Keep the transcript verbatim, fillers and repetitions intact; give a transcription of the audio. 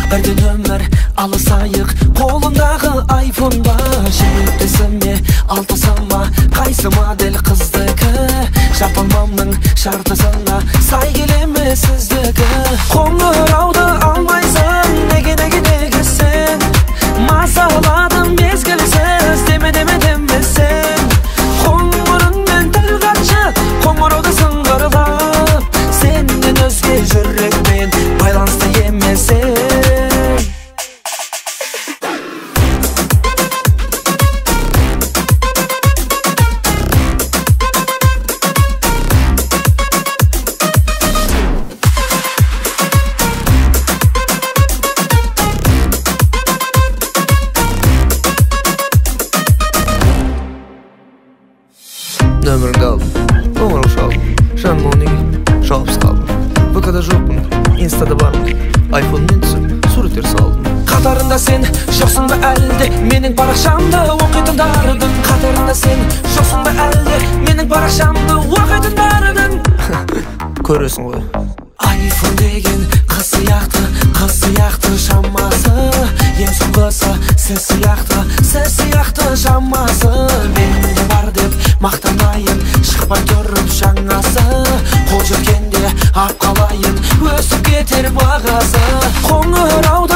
бірден өмір алысайық, қолыңдағы айфонда жетпесім ме, алтысым ма, қайсы модель қыздікі, жапалмамның шартысына сай келеме сіздікі. Қоңырауды алмайсың, неге неге неге сен, мазаладым мезгілсіз, деме деме демесең. Қоңырыңмен тіл қатшы, қоңырауды сыңғырлап, сенден өзге жүрекпен байланысты емесең. Нөміріңді алдым, қоңырау шалдым, жаныма неге жауапсыз қалдым. ВК-да жоқпын, инстада бармын, айфонмен түсіп суреттер салдым. Қатарында сен жоқсың ба әлде, менің парақшамды оқитындардың. Қатарында сен жоқсың ба әлде, менің парақшамды оқитындардың. Көресің ғой. Айфон деген қыз сияқты, қыз сияқты шамасы, ең соңғысы сіз сияқты, сіз сияқты шамасы. Менде бар деп мақтанайын, шықпай тұрып жаңасы, қол жеткенде ап қалайын, өсіп кетер бағасы. Қоңырауды